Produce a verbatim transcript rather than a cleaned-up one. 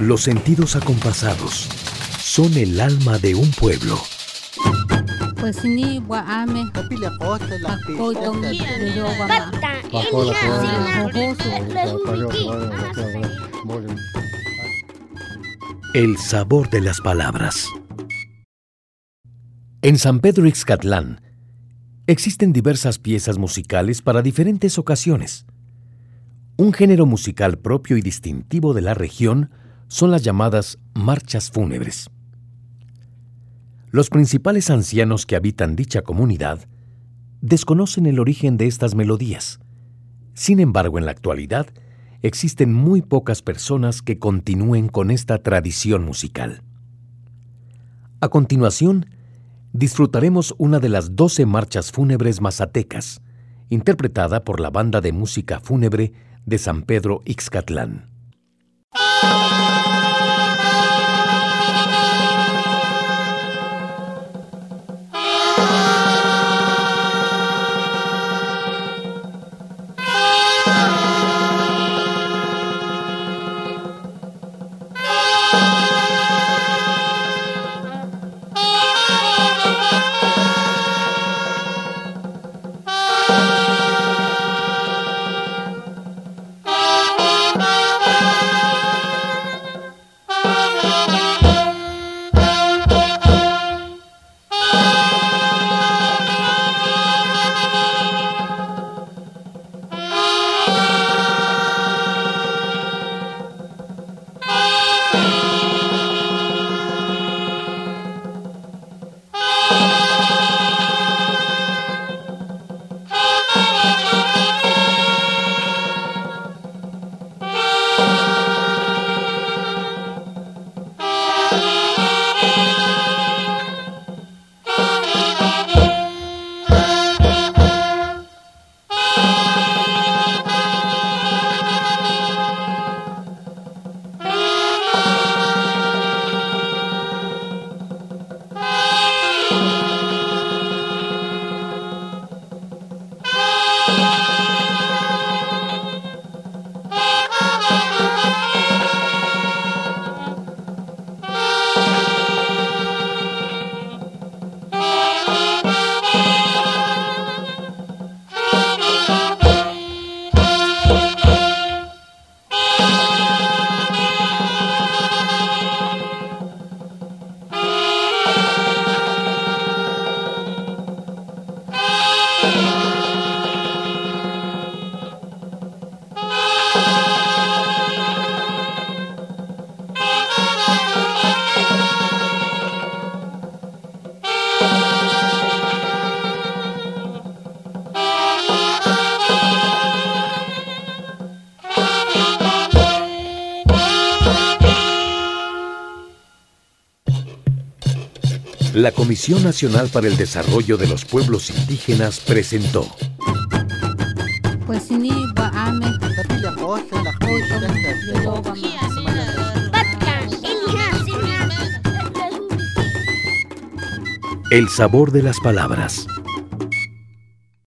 Los sentidos acompasados son el alma de un pueblo. Pues ni guame. El sabor de las palabras. En San Pedro Ixcatlán existen diversas piezas musicales para diferentes ocasiones. Un género musical propio y distintivo de la región son las llamadas marchas fúnebres. Los principales ancianos que habitan dicha comunidad desconocen el origen de estas melodías. Sin embargo, en la actualidad, existen muy pocas personas que continúen con esta tradición musical. A continuación, disfrutaremos una de las doce marchas fúnebres mazatecas, interpretada por la Banda de Música Fúnebre de San Pedro Ixcatlán. La Comisión Nacional para el Desarrollo de los Pueblos Indígenas presentó Pues ni guame. El sabor de las palabras.